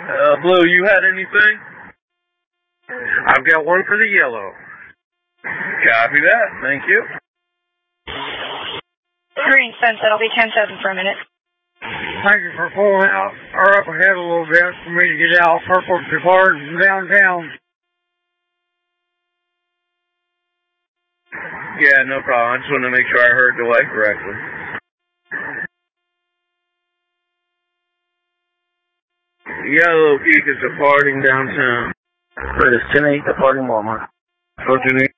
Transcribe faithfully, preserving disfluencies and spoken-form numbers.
Uh, Blue, you had anything? I've got one for the yellow. Copy that. Thank you. Green Sunset, I'll be ten seven for a minute. Thank you for pulling out or up ahead a little bit for me to get out. Purple departs downtown. Yeah, no problem. I just wanted to make sure I heard the light correctly. Yellow Geek is departing downtown. It is ten eight departing Walmart. fourteen eight.